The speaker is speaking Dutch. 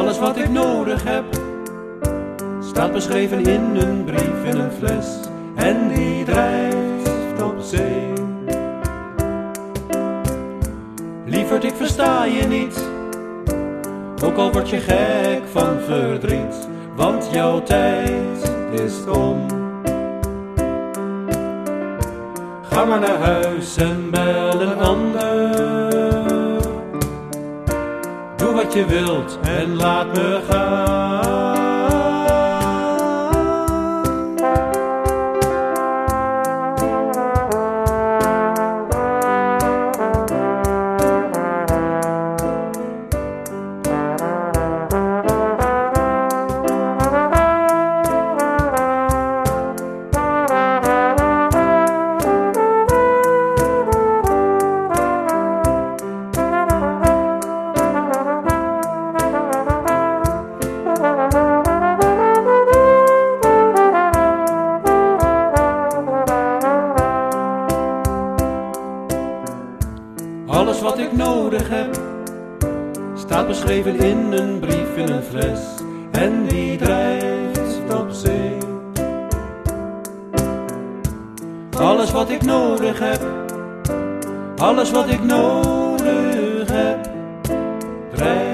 Alles wat ik nodig heb, staat beschreven in een brief in een fles. En die drijft op zee. Lieverd, ik versta je niet, ook al word je gek van verdriet, want jouw tijd is om. Ga maar naar huis en bel een ander. Doe wat je wilt en laat me gaan. Alles wat ik nodig heb, staat beschreven in een brief in een fles. En die drijft op zee. Alles wat ik nodig heb, alles wat ik nodig heb, drijft